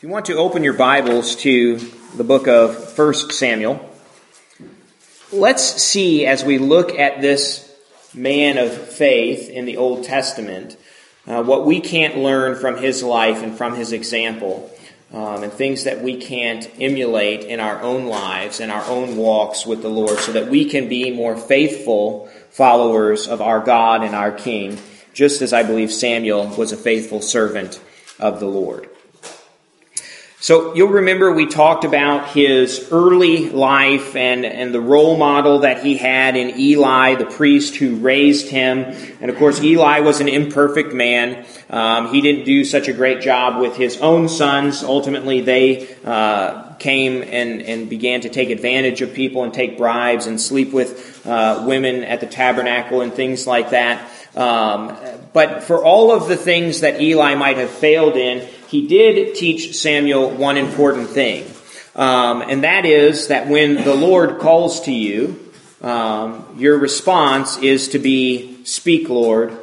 If you want to open your Bibles to the book of 1 Samuel, let's see as we look at this man of faith in the Old Testament, what we can't learn from his life and from his example, and things that we can't emulate in our own lives and our own walks with the Lord so that we can be more faithful followers of our God and our King, just as I believe Samuel was a faithful servant of the Lord. So you'll remember we talked about his early life and the role model that he had in Eli, the priest who raised him. And of course, Eli was an imperfect man. He didn't do such a great job with his own sons. Ultimately, they came and began to take advantage of people and take bribes and sleep with women at the tabernacle and things like that. But for all of the things that Eli might have failed in, he did teach Samuel one important thing. And that is that when the Lord calls to you, your response is to be, "Speak, Lord,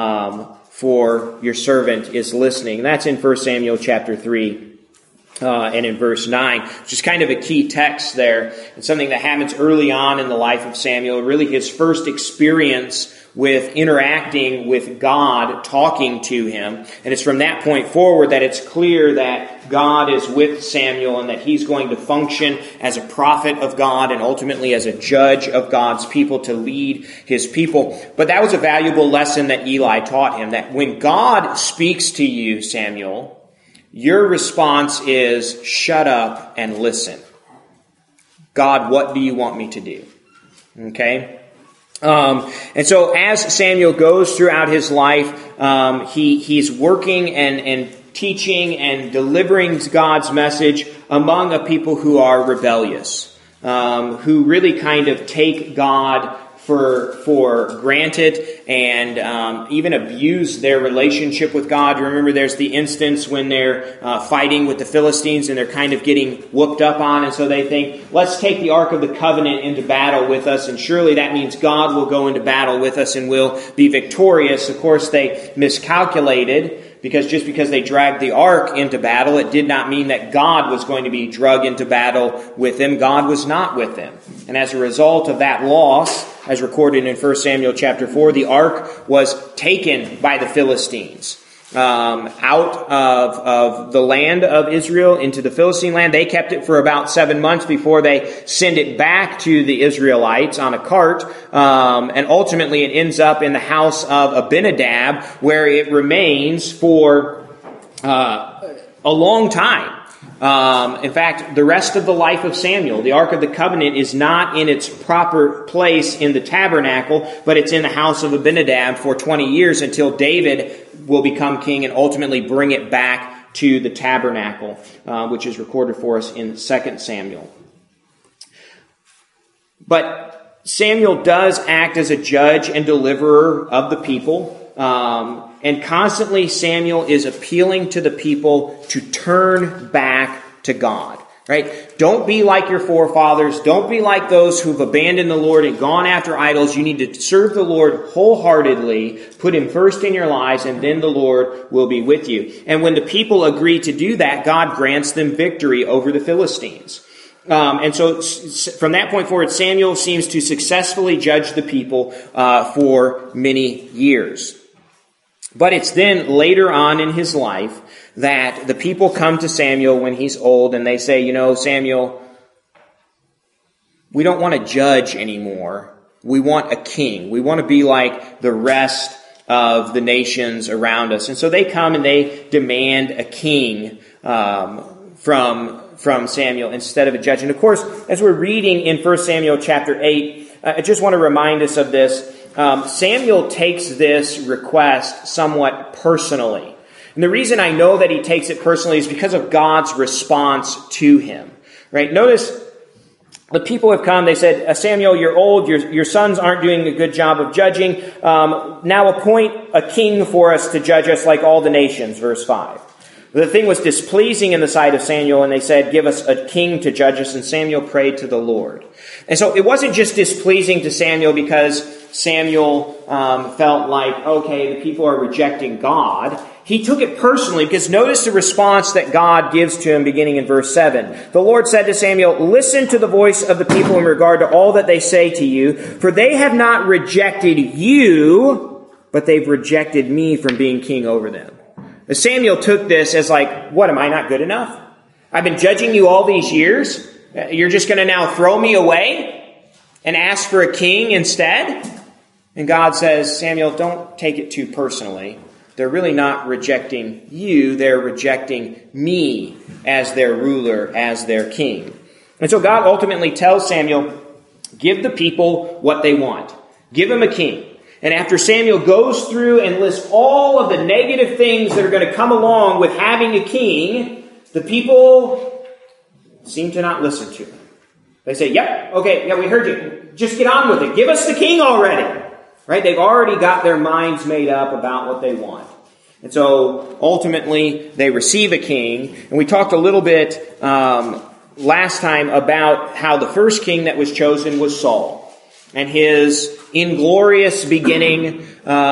for your servant is listening." And that's in 1 Samuel chapter 3. And in verse 9, which is kind of a key text there. It's something that happens early on in the life of Samuel, really his first experience with interacting with God, talking to him. And it's from that point forward that it's clear that God is with Samuel and that he's going to function as a prophet of God and ultimately as a judge of God's people to lead his people. But that was a valuable lesson that Eli taught him, that when God speaks to you, Samuel, your response is, "Shut up and listen." God, what do you want me to do? Okay? And so as Samuel goes throughout his life, he's working and teaching and delivering God's message among a people who are rebellious, who really kind of take God for granted and even abuse their relationship with God. You remember there's the instance when they're fighting with the Philistines and they're kind of getting whooped up on, and so they think, let's take the Ark of the Covenant into battle with us, and surely that means God will go into battle with us and we'll be victorious. Of course, they miscalculated, because just because they dragged the ark into battle, it did not mean that God was going to be dragged into battle with them. God was not with them. And as a result of that loss, as recorded in 1 Samuel chapter 4, the ark was taken by the Philistines out of the land of Israel into the Philistine land. They kept it for about 7 months before they send it back to the Israelites on a cart. And ultimately it ends up in the house of Abinadab, where it remains for a long time. In fact, the rest of the life of Samuel, the Ark of the Covenant is not in its proper place in the tabernacle, but it's in the house of Abinadab for 20 years until David will become king and ultimately bring it back to the tabernacle, which is recorded for us in 2 Samuel. But Samuel does act as a judge and deliverer of the people. And constantly Samuel is appealing to the people to turn back to God. Right? Don't be like your forefathers. Don't be like those who've abandoned the Lord and gone after idols. You need to serve the Lord wholeheartedly. Put Him first in your lives, and then the Lord will be with you. And when the people agree to do that, God grants them victory over the Philistines. And so from that point forward, Samuel seems to successfully judge the people for many years. But it's then later on in his life that the people come to Samuel when he's old and they say, "You know, Samuel, we don't want to judge anymore. We want a king. We want to be like the rest of the nations around us." And so they come and they demand a king from Samuel instead of a judge. And of course, as we're reading in 1 Samuel chapter 8, I just want to remind us of this. Samuel takes this request somewhat personally. And the reason I know that he takes it personally is because of God's response to him. Right? Notice the people have come. They said, "Samuel, you're old. Your sons aren't doing a good job of judging. Now appoint a king for us to judge us like all the nations." Verse 5. The thing was displeasing in the sight of Samuel, and they said, "Give us a king to judge us." And Samuel prayed to the Lord. And so it wasn't just displeasing to Samuel because Samuel felt like, okay, the people are rejecting God. He took it personally because notice the response that God gives to him beginning in verse 7. The Lord said to Samuel, "Listen to the voice of the people in regard to all that they say to you, for they have not rejected you, but they've rejected me from being king over them." Samuel took this as like, what, am I not good enough? I've been judging you all these years. You're just going to now throw me away and ask for a king instead? And God says, Samuel, don't take it too personally. They're really not rejecting you. They're rejecting me as their ruler, as their king. And so God ultimately tells Samuel, give the people what they want. Give them a king. And after Samuel goes through and lists all of the negative things that are going to come along with having a king, the people seem to not listen to him. They say, yep, okay, yeah, we heard you. Just get on with it. Give us the king already. Right? They've already got their minds made up about what they want. And so ultimately they receive a king. And we talked a little bit last time about how the first king that was chosen was Saul. And his inglorious beginning,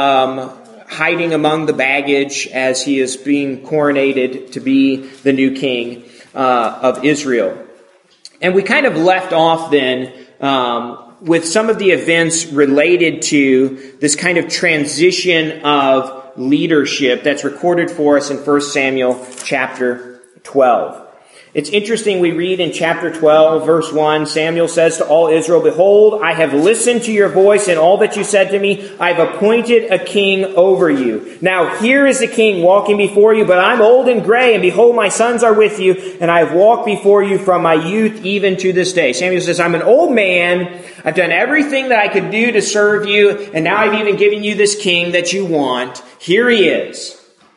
hiding among the baggage as he is being coronated to be the new king of Israel. And we kind of left off then with some of the events related to this kind of transition of leadership that's recorded for us in 1 Samuel chapter 12. It's interesting, we read in chapter 12, verse 1, Samuel says to all Israel, "Behold, I have listened to your voice and all that you said to me. I've appointed a king over you. Now here is the king walking before you, but I'm old and gray, and behold, my sons are with you, and I have walked before you from my youth even to this day." Samuel says, I'm an old man. I've done everything that I could do to serve you, and now I've even given you this king that you want. Here he is.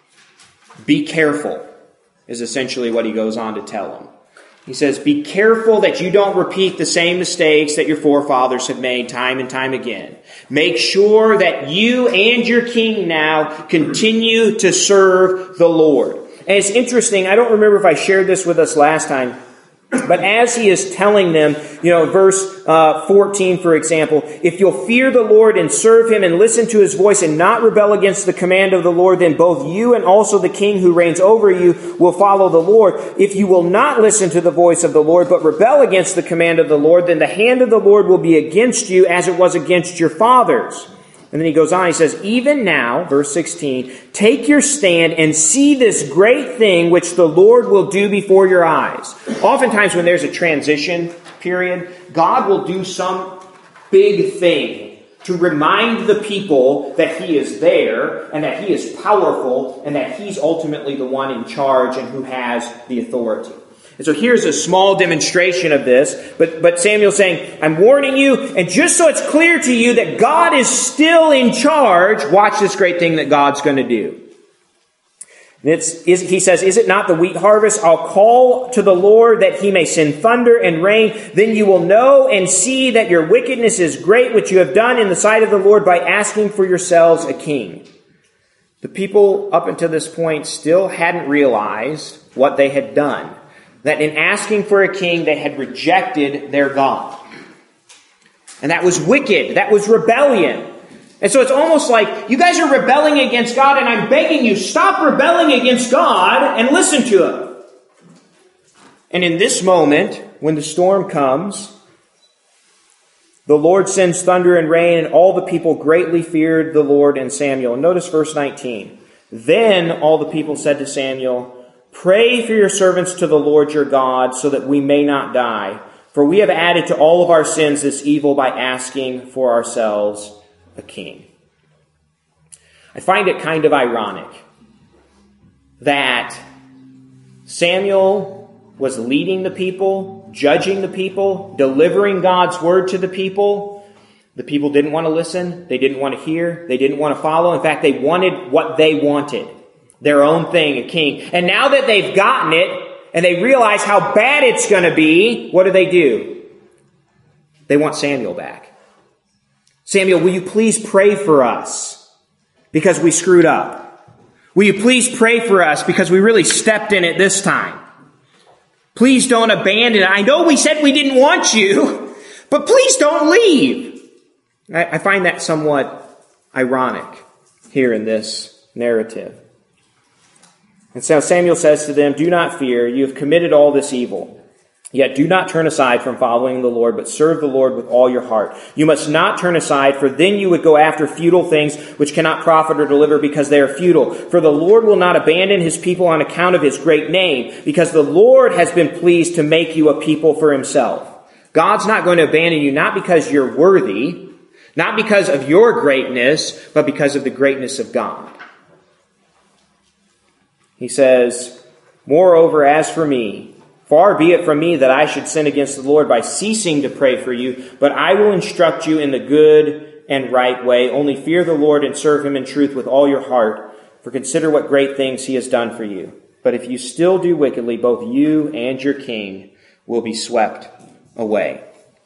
Be careful, is essentially what he goes on to tell them. He says, be careful that you don't repeat the same mistakes that your forefathers have made time and time again. Make sure that you and your king now continue to serve the Lord. And it's interesting, I don't remember if I shared this with us last time, but as he is telling them, verse 14, for example, if you'll fear the Lord and serve him and listen to his voice and not rebel against the command of the Lord, then both you and also the king who reigns over you will follow the Lord. If you will not listen to the voice of the Lord, but rebel against the command of the Lord, then the hand of the Lord will be against you as it was against your fathers. And then he goes on, he says, even now, verse 16, take your stand and see this great thing which the Lord will do before your eyes. Oftentimes when there's a transition period, God will do some big thing to remind the people that he is there and that he is powerful and that he's ultimately the one in charge and who has the authority. And so here's a small demonstration of this, but Samuel's saying, I'm warning you, and just so it's clear to you that God is still in charge, watch this great thing that God's going to do. And he says, is it not the wheat harvest? I'll call to the Lord that he may send thunder and rain. Then you will know and see that your wickedness is great, which you have done in the sight of the Lord by asking for yourselves a king. The people up until this point still hadn't realized what they had done. That in asking for a king, they had rejected their God. And that was wicked. That was rebellion. And so it's almost like, you guys are rebelling against God, and I'm begging you, stop rebelling against God and listen to him. And in this moment, when the storm comes, the Lord sends thunder and rain, and all the people greatly feared the Lord and Samuel. And notice verse 19. Then all the people said to Samuel, pray for your servants to the Lord your God, so that we may not die. For we have added to all of our sins this evil by asking for ourselves a king. I find it kind of ironic that Samuel was leading the people, judging the people, delivering God's word to the people. The people didn't want to listen. They didn't want to hear. They didn't want to follow. In fact, they wanted what they wanted. Their own thing, a king. And now that they've gotten it, and they realize how bad it's going to be, what do? They want Samuel back. Samuel, will you please pray for us because we screwed up? Will you please pray for us because we really stepped in it this time? Please don't abandon it. I know we said we didn't want you, but please don't leave. I find that somewhat ironic here in this narrative. And so Samuel says to them, "Do not fear, you have committed all this evil. Yet do not turn aside from following the Lord, but serve the Lord with all your heart. You must not turn aside, for then you would go after futile things which cannot profit or deliver because they are futile. For the Lord will not abandon his people on account of his great name, because the Lord has been pleased to make you a people for himself." God's not going to abandon you, not because you're worthy, not because of your greatness, but because of the greatness of God. He says, "Moreover, as for me, far be it from me that I should sin against the Lord by ceasing to pray for you, but I will instruct you in the good and right way. Only fear the Lord and serve him in truth with all your heart, for consider what great things he has done for you. But if you still do wickedly, both you and your king will be swept away."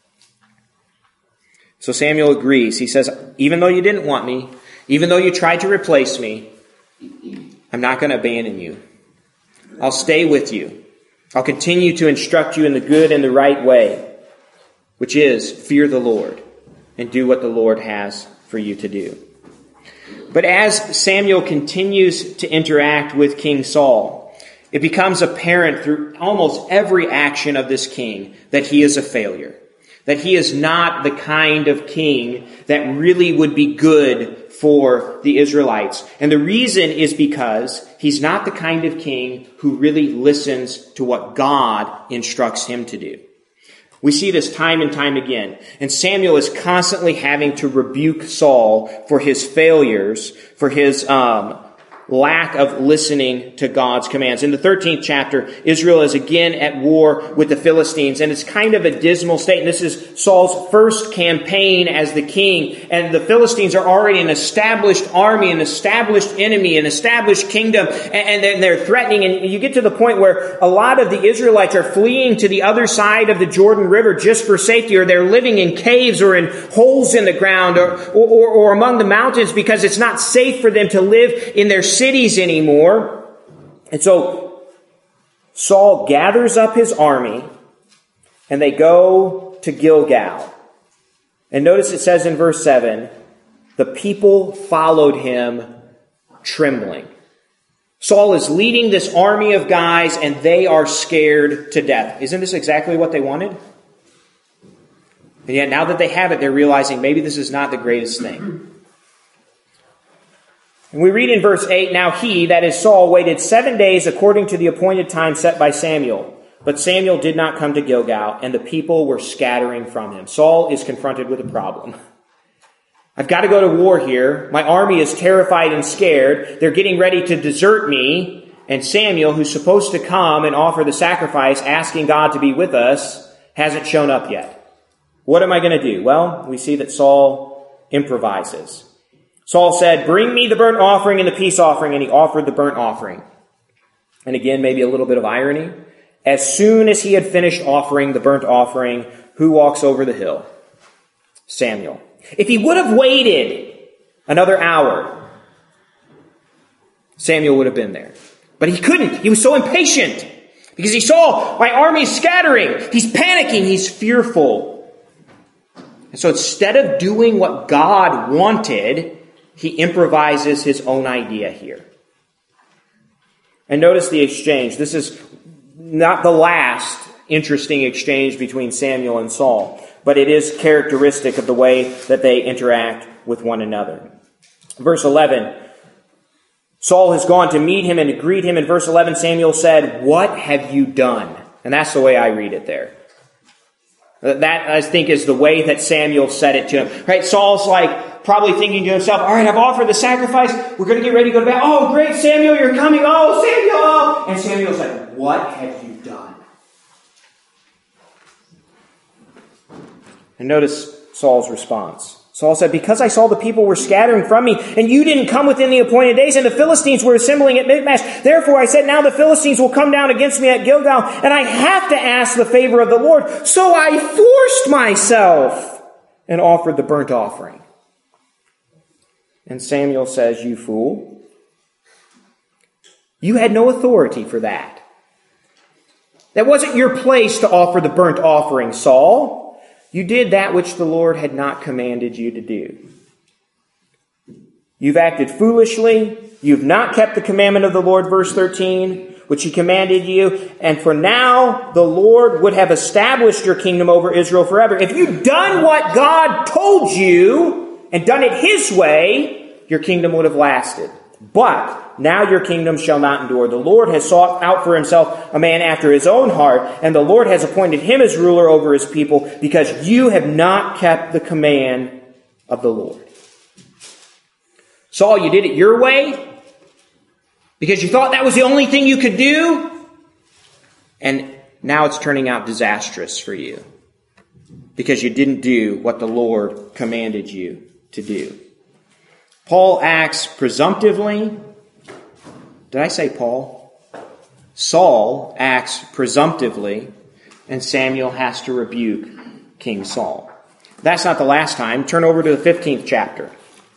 So Samuel agrees. He says, even though you didn't want me, even though you tried to replace me, I'm not going to abandon you. I'll stay with you. I'll continue to instruct you in the good and the right way, which is fear the Lord and do what the Lord has for you to do. But as Samuel continues to interact with King Saul, it becomes apparent through almost every action of this king that he is a failure, that he is not the kind of king that really would be good for the Israelites. And the reason is because he's not the kind of king who really listens to what God instructs him to do. We see this time and time again. And Samuel is constantly having to rebuke Saul for his failures, for his lack of listening to God's commands. In the 13th chapter, Israel is again at war with the Philistines, and it's kind of a dismal state. And this is Saul's first campaign as the king, and the Philistines are already an established army, an established enemy, an established kingdom, and they're threatening. And you get to the point where a lot of the Israelites are fleeing to the other side of the Jordan River just for safety, or they're living in caves or in holes in the ground or among the mountains because it's not safe for them to live in their cities anymore. And so Saul gathers up his army and they go to Gilgal. And notice it says in verse 7, the people followed him trembling. Saul is leading this army of guys and they are scared to death. Isn't this exactly what they wanted? And yet now that they have it, they're realizing maybe this is not the greatest thing. And we read in verse 8, "Now he," that is Saul, "waited 7 days according to the appointed time set by Samuel. But Samuel did not come to Gilgal, and the people were scattering from him." Saul is confronted with a problem. I've got to go to war here. My army is terrified and scared. They're getting ready to desert me. And Samuel, who's supposed to come and offer the sacrifice, asking God to be with us, hasn't shown up yet. What am I going to do? Well, we see that Saul improvises. Saul said, "Bring me the burnt offering and the peace offering," and he offered the burnt offering. And again, maybe a little bit of irony. As soon as he had finished offering the burnt offering, who walks over the hill? Samuel. If he would have waited another hour, Samuel would have been there. But he couldn't. He was so impatient because he saw my army scattering. He's panicking. He's fearful. And so instead of doing what God wanted, he improvises his own idea here. And notice the exchange. This is not the last interesting exchange between Samuel and Saul, but it is characteristic of the way that they interact with one another. Verse 11, Saul has gone to meet him and to greet him. In verse 11, Samuel said, "What have you done?" And that's the way I read it there. That, I think, is the way that Samuel said it to him. Right? Saul's probably thinking to himself, all right, I've offered the sacrifice. We're going to get ready to go to bed. Oh, great, Samuel, you're coming. Oh, Samuel. And Samuel's like, "What have you done?" And notice Saul's response. Saul said, "Because I saw the people were scattering from me, and you didn't come within the appointed days, and the Philistines were assembling at Michmash. Therefore I said, now the Philistines will come down against me at Gilgal, and I have to ask the favor of the Lord. So I forced myself and offered the burnt offering." And Samuel says, "You fool. You had no authority for that. That wasn't your place to offer the burnt offering, Saul. You did that which the Lord had not commanded you to do. You've acted foolishly, You've not kept the commandment of the Lord, verse 13, which he commanded you. And for now, the Lord would have established your kingdom over Israel forever. If you'd done what God told you and done it his way, your kingdom would have lasted. But now your kingdom shall not endure. The Lord has sought out for himself a man after his own heart, and the Lord has appointed him as ruler over his people, because you have not kept the command of the Lord. Saul, you did it your way because you thought that was the only thing you could do, and now it's turning out disastrous for you because you didn't do what the Lord commanded you to do. Paul acts presumptively. Did I say Paul? Saul acts presumptively, and Samuel has to rebuke King Saul. That's not the last time. Turn over to the 15th chapter.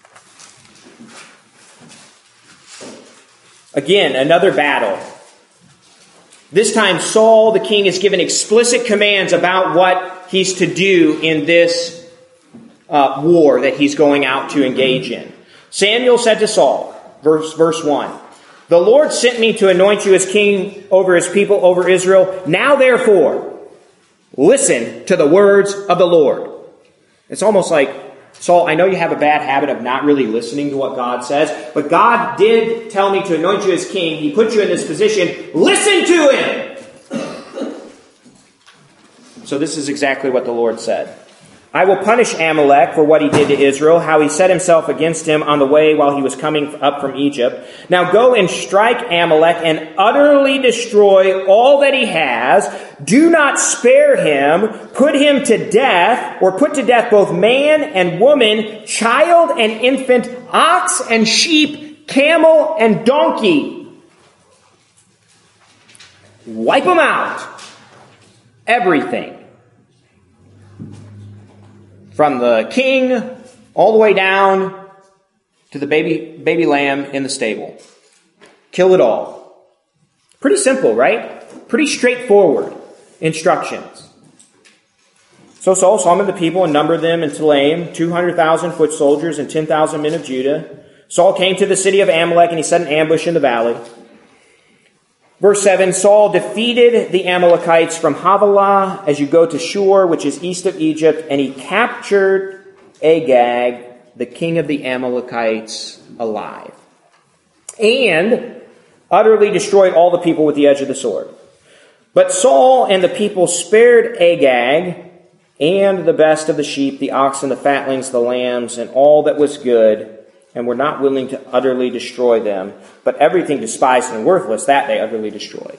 Again, another battle. This time Saul, the king, is given explicit commands about what he's to do in this war that he's going out to engage in. Samuel said to Saul, verse 1, "The Lord sent me to anoint you as king over his people, over Israel. Now therefore, listen to the words of the Lord." It's almost like, Saul, I know you have a bad habit of not really listening to what God says, but God did tell me to anoint you as king. He put you in this position. Listen to him! So this is exactly what the Lord said. "I will punish Amalek for what he did to Israel, how he set himself against him on the way while he was coming up from Egypt. Now go and strike Amalek and utterly destroy all that he has. Do not spare him. Put him to death, or put to death both man and woman, child and infant, ox and sheep, camel and donkey. Wipe them out. Everything. From the king all the way down to the baby lamb in the stable. Kill it all." Pretty simple, right? Pretty straightforward instructions. So Saul summoned the people and numbered them in Telaim, 200,000 foot soldiers and 10,000 men of Judah. Saul came to the city of Amalek and he set an ambush in the valley. Verse 7, Saul defeated the Amalekites from Havilah as you go to Shur, which is east of Egypt, and he captured Agag, the king of the Amalekites, alive, and utterly destroyed all the people with the edge of the sword. But Saul and the people spared Agag and the best of the sheep, the oxen, the fatlings, the lambs, and all that was good, and were not willing to utterly destroy them, but everything despised and worthless, that they utterly destroyed.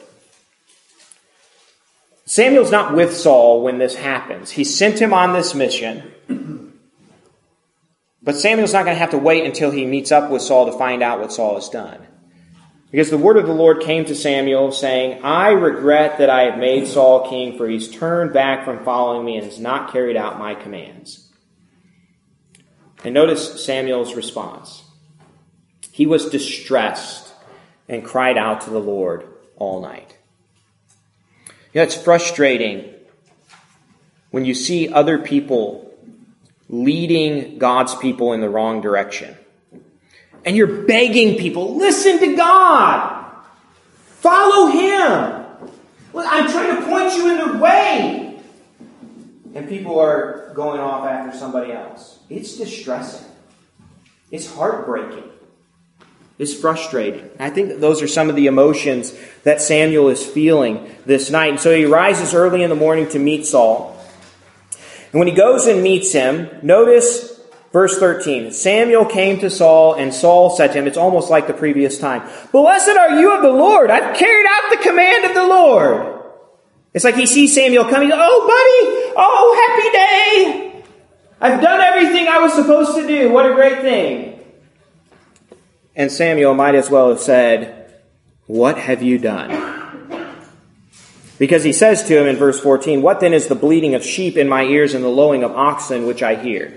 Samuel's not with Saul when this happens. He sent him on this mission, but Samuel's not going to have to wait until he meets up with Saul to find out what Saul has done. Because the word of the Lord came to Samuel, saying, "I regret that I have made Saul king, for he's turned back from following me and has not carried out my commands." And notice Samuel's response. He was distressed and cried out to the Lord all night. You know, it's frustrating when you see other people leading God's people in the wrong direction. And you're begging people, listen to God. Follow him. Well, I'm trying to point you in the way. And people are going off after somebody else. It's distressing. It's heartbreaking. It's frustrating. I think that those are some of the emotions that Samuel is feeling this night. And so he rises early in the morning to meet Saul. And when he goes and meets him, notice verse 13. Samuel came to Saul, and Saul said to him, it's almost like the previous time, "Blessed are you of the Lord. I've carried out the command of the Lord." It's like he sees Samuel coming. "Oh, buddy. Oh, happy day. I've done everything I was supposed to do. What a great thing." And Samuel might as well have said, "What have you done?" Because he says to him in verse 14, "What then is the bleating of sheep in my ears and the lowing of oxen which I hear?"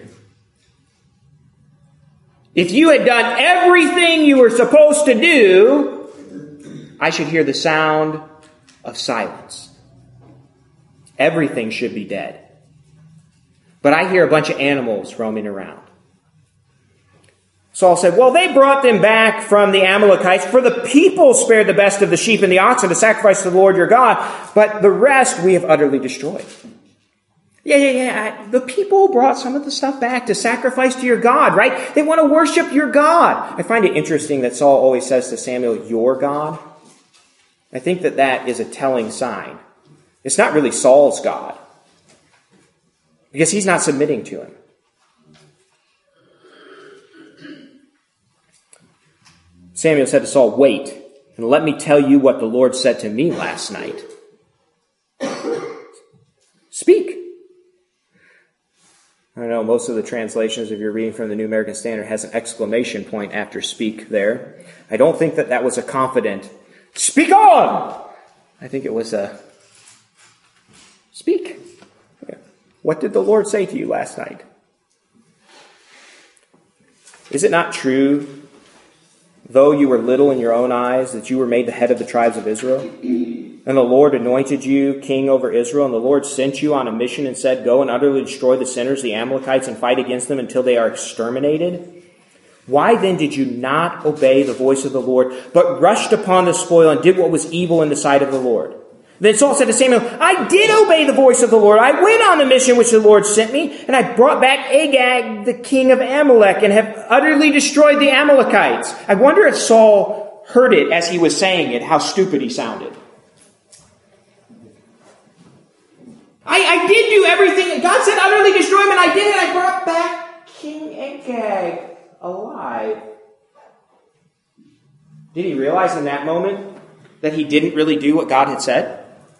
If you had done everything you were supposed to do, I should hear the sound of silence. Everything should be dead. But I hear a bunch of animals roaming around. Saul said, well, they brought them back from the Amalekites, for the people spared the best of the sheep and the oxen to sacrifice to the Lord your God, but the rest we have utterly destroyed. Yeah. The people brought some of the stuff back to sacrifice to your God, right? They want to worship your God. I find it interesting that Saul always says to Samuel, your God. I think that is a telling sign. It's not really Saul's God, because he's not submitting to him. Samuel said to Saul, wait, and let me tell you what the Lord said to me last night. Speak. I don't know, most of the translations, if you're reading from the New American Standard, has an exclamation point after speak there. I don't think that was a confident, speak on! I think it was a, speak. What did the Lord say to you last night? Is it not true, though you were little in your own eyes, that you were made the head of the tribes of Israel? And the Lord anointed you king over Israel, and the Lord sent you on a mission and said, go and utterly destroy the sinners, the Amalekites, and fight against them until they are exterminated? Why then did you not obey the voice of the Lord, but rushed upon the spoil and did what was evil in the sight of the Lord? Then Saul said to Samuel, I did obey the voice of the Lord. I went on the mission which the Lord sent me, and I brought back Agag, the king of Amalek, and have utterly destroyed the Amalekites. I wonder if Saul heard it as he was saying it, how stupid he sounded. I did do everything. God said utterly destroy him, and I did it. I brought back King Agag alive. Did he realize in that moment that he didn't really do what God had said?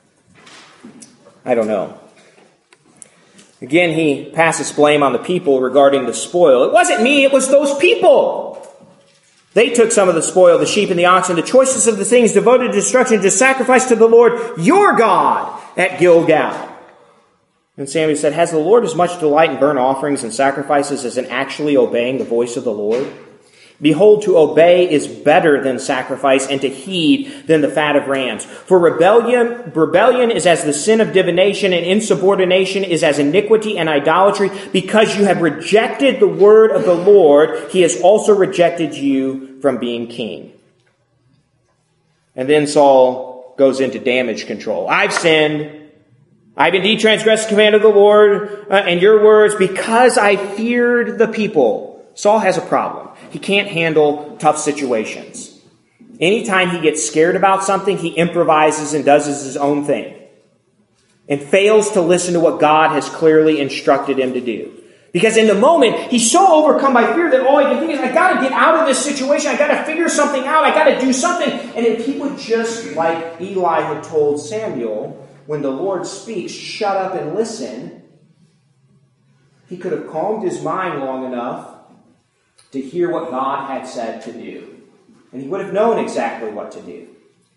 I don't know. Again, he passes blame on the people regarding the spoil. It wasn't me, it was those people. They took some of the spoil, the sheep and the oxen, the choicest of the things devoted to destruction, to sacrifice to the Lord your God at Gilgal. And Samuel said, has the Lord as much delight in burnt offerings and sacrifices as in actually obeying the voice of the Lord? Behold, to obey is better than sacrifice, and to heed than the fat of rams. For rebellion is as the sin of divination, and insubordination is as iniquity and idolatry. Because you have rejected the word of the Lord, he has also rejected you from being king. And then Saul goes into damage control. I've sinned. I've indeed transgressed the command of the Lord and your words because I feared the people. Saul has a problem. He can't handle tough situations. Anytime he gets scared about something, he improvises and does his own thing. And fails to listen to what God has clearly instructed him to do. Because in the moment, he's so overcome by fear that all he can think is, I got to get out of this situation. I got to figure something out. I got to do something. And if he would just, like Eli had told Samuel, when the Lord speaks, shut up and listen, he could have calmed his mind long enough to hear what God had said to do. And he would have known exactly what to do.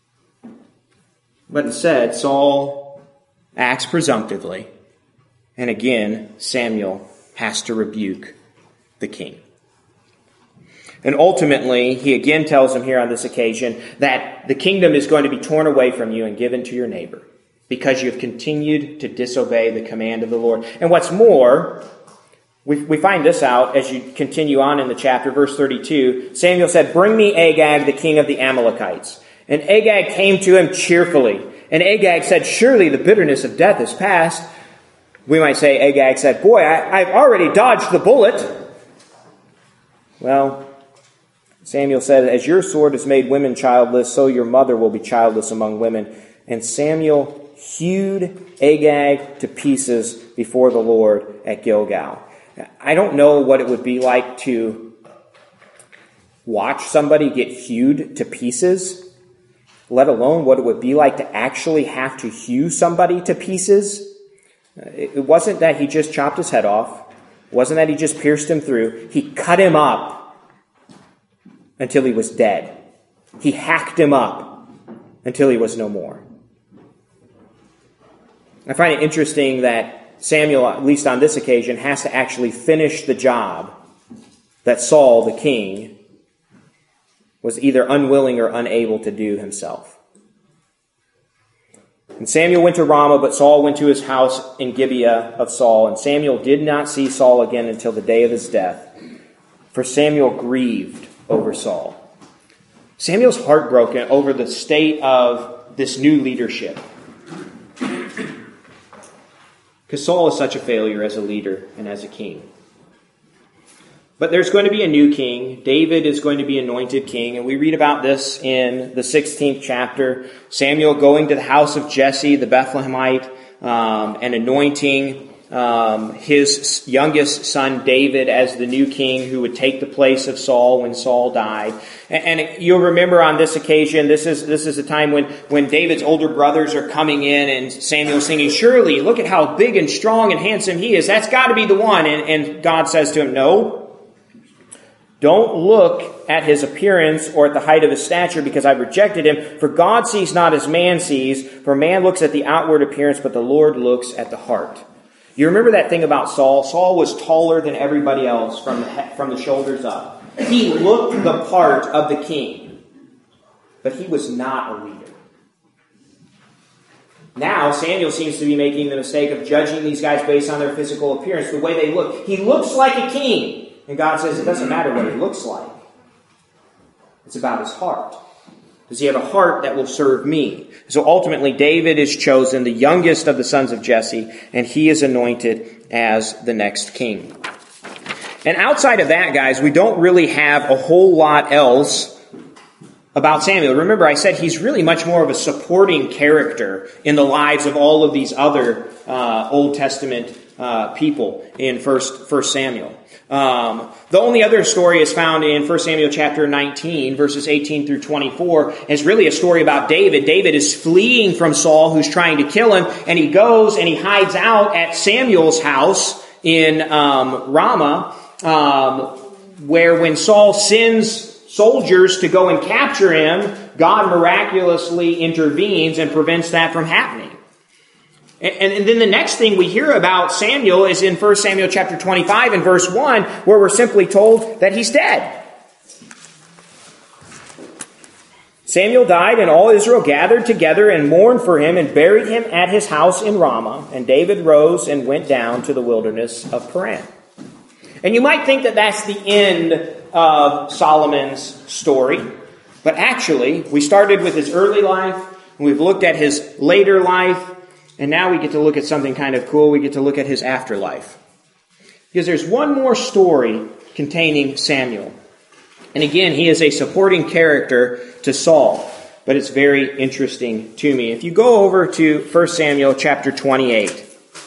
But instead, Saul acts presumptively. And again, Samuel has to rebuke the king. And ultimately, he again tells him here on this occasion that the kingdom is going to be torn away from you and given to your neighbor, because you have continued to disobey the command of the Lord. And what's more, we find this out as you continue on in the chapter, verse 32. Samuel said, bring me Agag, the king of the Amalekites. And Agag came to him cheerfully. And Agag said, surely the bitterness of death is past. We might say Agag said, boy, I've already dodged the bullet. Well, Samuel said, as your sword has made women childless, so your mother will be childless among women. And Samuel hewed Agag to pieces before the Lord at Gilgal. I don't know what it would be like to watch somebody get hewed to pieces, let alone what it would be like to actually have to hew somebody to pieces. It wasn't that he just chopped his head off. It wasn't that he just pierced him through. He cut him up until he was dead. He hacked him up until he was no more. I find it interesting that Samuel, at least on this occasion, has to actually finish the job that Saul, the king, was either unwilling or unable to do himself. And Samuel went to Ramah, but Saul went to his house in Gibeah of Saul. And Samuel did not see Saul again until the day of his death. for Samuel grieved over Saul. Samuel's heartbroken over the state of this new leadership. Because Saul is such a failure as a leader and as a king. But there's going to be a new king. David is going to be anointed king. And we read about this in the 16th chapter. Samuel going to the house of Jesse, the Bethlehemite, and anointing his youngest son David as the new king who would take the place of Saul when Saul died. And you'll remember on this occasion, this is a time when David's older brothers are coming in and Samuel's singing, "Surely, look at how big and strong and handsome he is. That's got to be the one." And God says to him, "No. Don't look at his appearance or at the height of his stature, because I've rejected him. For God sees not as man sees, for man looks at the outward appearance, but the Lord looks at the heart." You remember that thing about Saul? Saul was taller than everybody else from the shoulders up. He looked the part of the king, but he was not a leader. Now, Samuel seems to be making the mistake of judging these guys based on their physical appearance, the way they look. He looks like a king. And God says it doesn't matter what he looks like. It's about his heart. Does he have a heart that will serve me? So ultimately, David is chosen, the youngest of the sons of Jesse, and he is anointed as the next king. And outside of that, guys, we don't really have a whole lot else about Samuel. Remember, I said he's really much more of a supporting character in the lives of all of these other Old Testament people in First Samuel. The only other story is found in 1 Samuel chapter 19, verses 18 through 24. It's really a story about David. David is fleeing from Saul, who's trying to kill him, and he goes and he hides out at Samuel's house in Ramah, where when Saul sends soldiers to go and capture him, God miraculously intervenes and prevents that from happening. And then the next thing we hear about Samuel is in 1 Samuel chapter 25 and verse 1, where we're simply told that he's dead. Samuel died, and all Israel gathered together and mourned for him and buried him at his house in Ramah. And David rose and went down to the wilderness of Paran. And you might think that that's the end of Solomon's story. But actually, we started with his early life, and we've looked at his later life, and now we get to look at something kind of cool. We get to look at his afterlife. Because there's one more story containing Samuel. And again, he is a supporting character to Saul. But it's very interesting to me. If you go over to 1 Samuel chapter 28.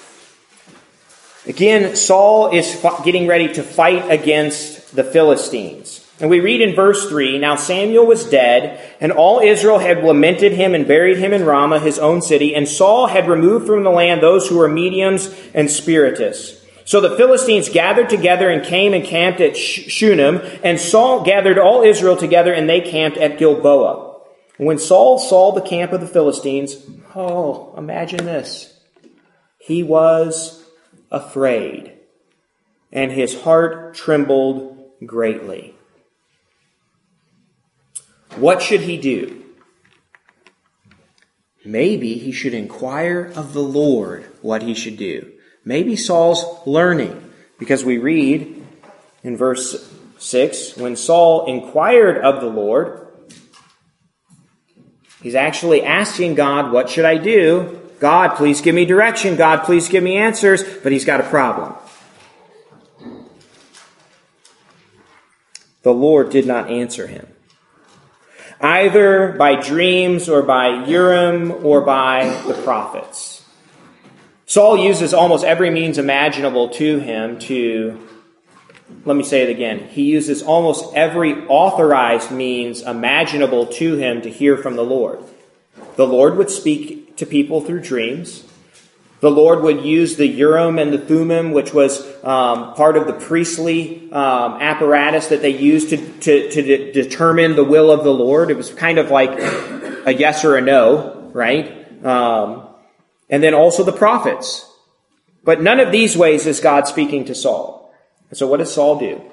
Again, Saul is getting ready to fight against the Philistines. And we read in verse 3, "Now Samuel was dead, and all Israel had lamented him and buried him in Ramah, his own city. And Saul had removed from the land those who were mediums and spiritists. So the Philistines gathered together and came and camped at Shunem. And Saul gathered all Israel together, and they camped at Gilboa. And when Saul saw the camp of the Philistines," imagine this, "he was afraid, and his heart trembled greatly." What should he do? Maybe he should inquire of the Lord what he should do. Maybe Saul's learning, because we read in verse 6, when Saul inquired of the Lord, he's actually asking God, what should I do? God, please give me direction. God, please give me answers. But he's got a problem. The Lord did not answer him, either by dreams or by Urim or by the prophets. Saul uses almost every means imaginable to him to, let me say it again, he uses almost every authorized means imaginable to him to hear from the Lord. The Lord would speak to people through dreams. The Lord would use the Urim and the Thummim, which was part of the priestly apparatus that they used to determine the will of the Lord. It was kind of like a yes or a no, right? And then also the prophets. But none of these ways is God speaking to Saul. And so what does Saul do?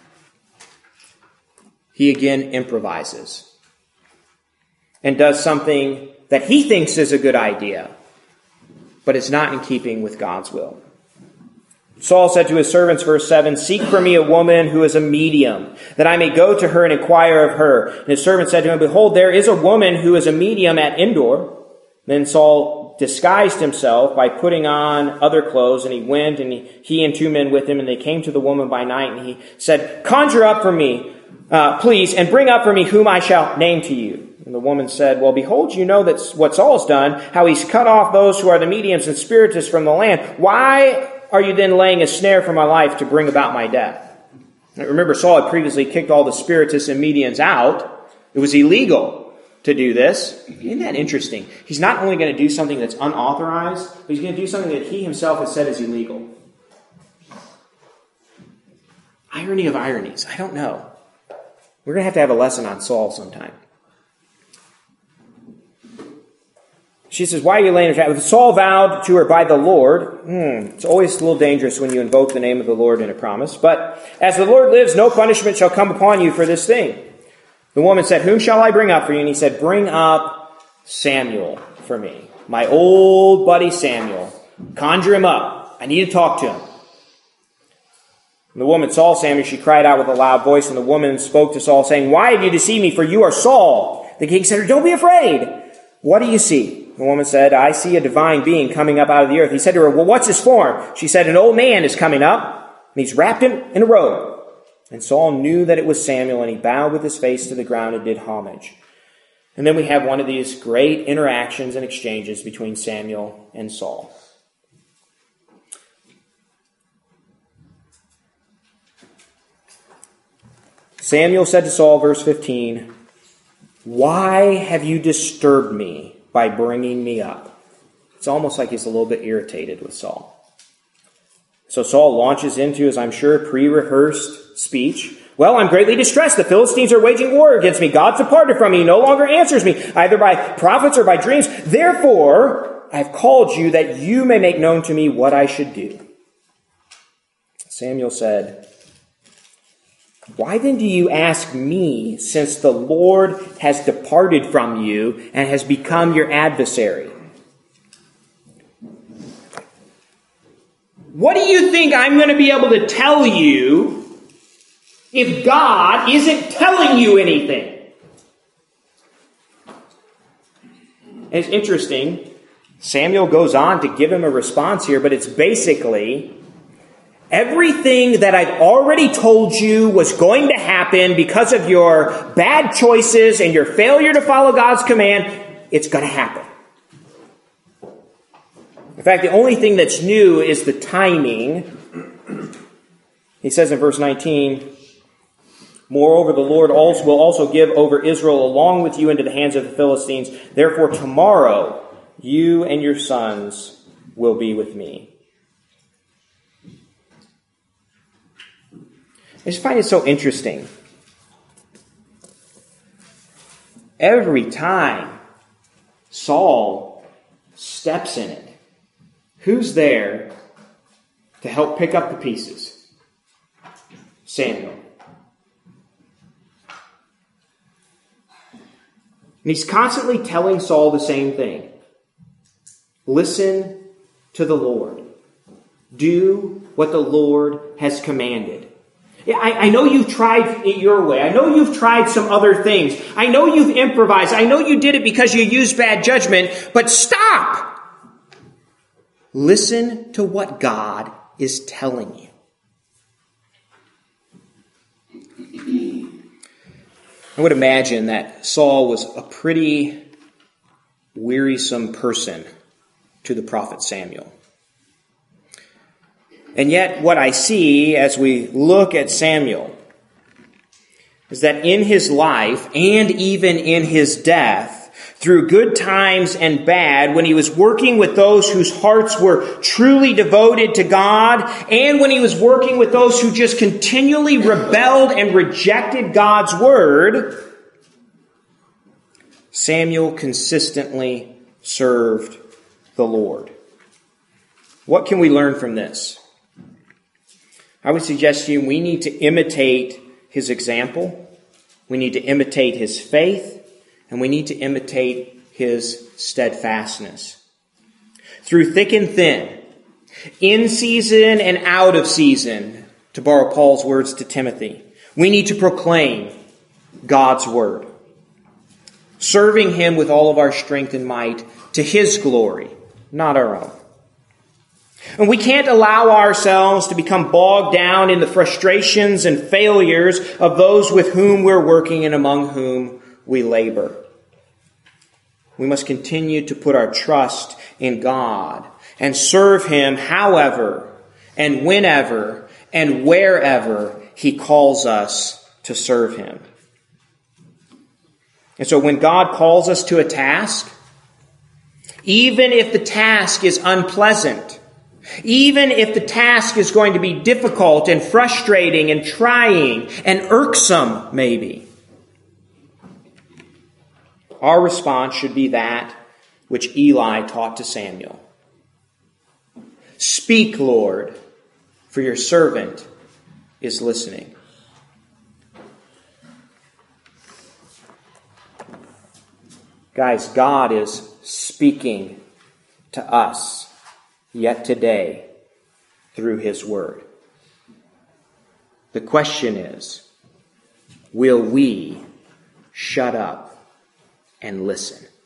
He again improvises and does something that he thinks is a good idea, but it's not in keeping with God's will. Saul said to his servants, verse 7, "Seek for me a woman who is a medium, that I may go to her and inquire of her." And his servant said to him, "Behold, there is a woman who is a medium at Endor." Then Saul disguised himself by putting on other clothes, and he went, and he and 2 men with him, and they came to the woman by night, and he said, "Conjure up for me, please, and bring up for me whom I shall name to you." And the woman said, "Well, behold, you know that's what Saul's done, how he's cut off those who are the mediums and spiritists from the land. Why are you then laying a snare for my life to bring about my death?" Now, remember, Saul had previously kicked all the spiritists and mediums out. It was illegal to do this. Isn't that interesting? He's not only going to do something that's unauthorized, but he's going to do something that he himself has said is illegal. Irony of ironies. I don't know. We're going to have a lesson on Saul sometime. She says, "Why are you laying a trap?" Saul vowed to her by the Lord. It's always a little dangerous when you invoke the name of the Lord in a promise. "But as the Lord lives, no punishment shall come upon you for this thing." The woman said, "Whom shall I bring up for you?" And he said, "Bring up Samuel for me. My old buddy Samuel. Conjure him up. I need to talk to him." And the woman saw Samuel. She cried out with a loud voice. And the woman spoke to Saul, saying, "Why have you deceived me? For you are Saul." The king said to her, "Don't be afraid. What do you see?" The woman said, "I see a divine being coming up out of the earth." He said to her, "Well, what's his form?" She said, "An old man is coming up, and he's wrapped in a robe." And Saul knew that it was Samuel, and he bowed with his face to the ground and did homage. And then we have one of these great interactions and exchanges between Samuel and Saul. Samuel said to Saul, verse 15, "Why have you disturbed me by bringing me up?" It's almost like he's a little bit irritated with Saul. So Saul launches into, as I'm sure, pre-rehearsed speech. "Well, I'm greatly distressed. The Philistines are waging war against me. God's departed from me. He no longer answers me, either by prophets or by dreams. Therefore, I have called you that you may make known to me what I should do." Samuel said, "Why then do you ask me, since the Lord has departed from you and has become your adversary?" What do you think I'm going to be able to tell you if God isn't telling you anything? And it's interesting. Samuel goes on to give him a response here, but it's basically, everything that I've already told you was going to happen because of your bad choices and your failure to follow God's command, it's going to happen. In fact, the only thing that's new is the timing. He says in verse 19, "Moreover, the Lord will also give over Israel along with you into the hands of the Philistines. Therefore, tomorrow you and your sons will be with me." I just find it so interesting. Every time Saul steps in it, who's there to help pick up the pieces? Samuel. And he's constantly telling Saul the same thing. Listen to the Lord. Do what the Lord has commanded. I know you've tried it your way. I know you've tried some other things. I know you've improvised. I know you did it because you used bad judgment. But stop! Listen to what God is telling you. I would imagine that Saul was a pretty wearisome person to the prophet Samuel. And yet what I see as we look at Samuel is that in his life and even in his death, through good times and bad, when he was working with those whose hearts were truly devoted to God, and when he was working with those who just continually rebelled and rejected God's word, Samuel consistently served the Lord. What can we learn from this? I would suggest to you we need to imitate his example, we need to imitate his faith, and we need to imitate his steadfastness. Through thick and thin, In season and out of season, to borrow Paul's words to Timothy, we need to proclaim God's word, serving him with all of our strength and might to his glory, not our own. And we can't allow ourselves to become bogged down in the frustrations and failures of those with whom we're working and among whom we labor. We must continue to put our trust in God and serve him however and whenever and wherever he calls us to serve him. And so when God calls us to a task, even if the task is unpleasant, even if the task is going to be difficult and frustrating and trying and irksome, maybe, our response should be that which Eli taught to Samuel. Speak, Lord, for your servant is listening. Guys, God is speaking to us yet today through his word. The question is, will we shut up and listen?